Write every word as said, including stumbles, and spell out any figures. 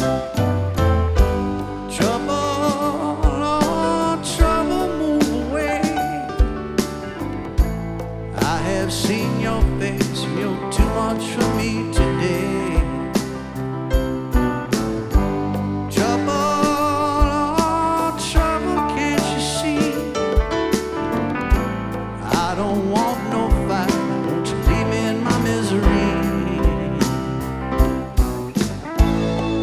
Trouble, oh, trouble, move away. I have seen your face, you're too much for me today. Trouble, oh, trouble, can't you see? I don't want